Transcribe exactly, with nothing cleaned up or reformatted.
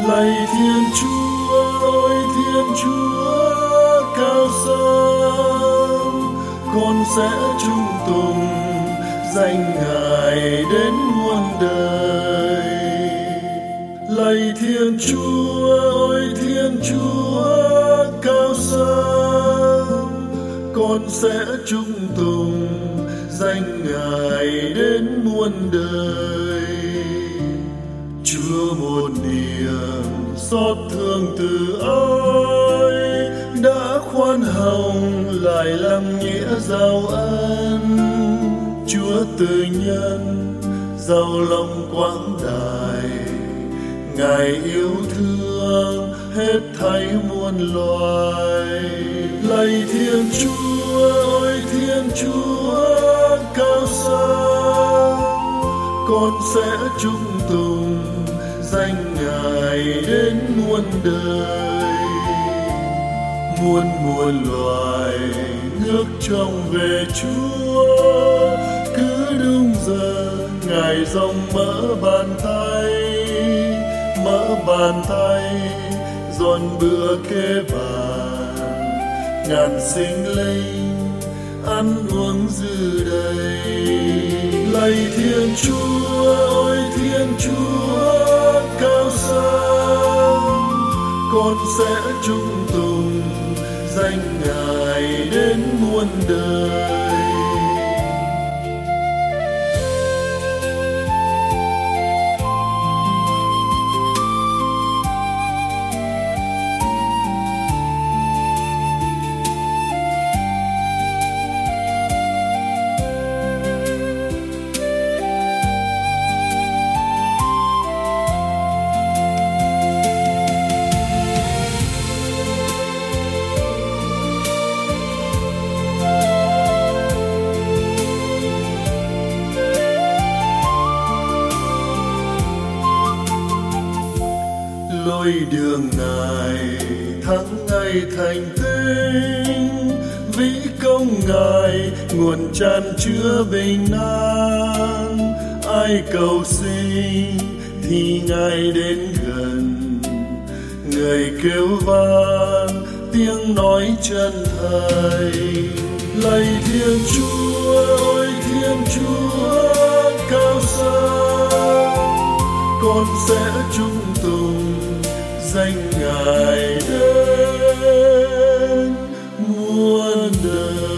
Lạy Thiên Chúa ơi Thiên Chúa cao sang, con sẽ trung tùng danh Ngài đến muôn đời. Lạy Thiên Chúa ơi Thiên Chúa cao sang, con sẽ trung tùng danh Ngài đến muôn đời. Chúa một niềm xót thương từ ái, đã khoan hồng lại lặng nghĩa giao ân. Chúa từ nhân giàu lòng quảng đại, Ngài yêu thương hết thảy muôn loài. Lạy Thiên Chúa ơi Thiên Chúa cao sang, con sẽ trung tùng danh Ngài đến muôn đời. Muôn muôn loài ngước trông về Chúa, cứ đúng giờ Ngài rộng mở bàn tay, mở bàn tay dọn bữa kế bàn. Ngàn sinh linh ăn uống dư đầy. Lạy Thiên Chúa ơi Thiên Chúa cao sang, con sẽ trung tùng danh Ngài đến muôn đời. Lối đường Ngài thắng ngày thành tinh, vĩ công Ngài nguồn tràn chứa bình an. Ai cầu xin thì Ngài đến gần, người kêu van tiếng nói chân thành. Lạy Thiên Chúa ơi Thiên Chúa cao sang, con sẽ trung tùng danh Ngài đến muôn đời.